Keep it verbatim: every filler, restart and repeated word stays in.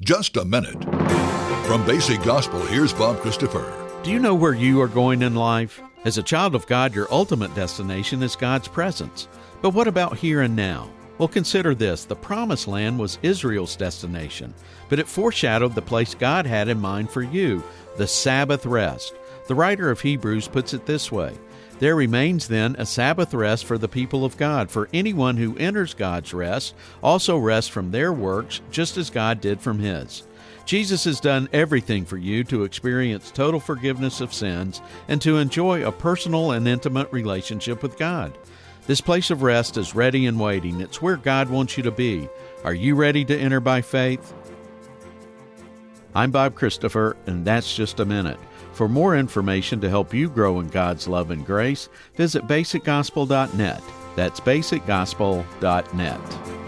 just a minute. From Basic Gospel, here's Bob Christopher. Do you know where you are going in life? As a child of God, your ultimate destination is God's presence. But what about here and now? Well, consider this. The Promised Land was Israel's destination, but it foreshadowed the place God had in mind for you, the Sabbath rest. The writer of Hebrews puts it this way: there remains then a Sabbath rest for the people of God, for anyone who enters God's rest also rests from their works, just as God did from His. Jesus has done everything for you to experience total forgiveness of sins and to enjoy a personal and intimate relationship with God. This place of rest is ready and waiting. It's where God wants you to be. Are you ready to enter by faith? I'm Bob Christopher, and that's Just a Minute. For more information to help you grow in God's love and grace, visit basic gospel dot net. That's basic gospel dot net.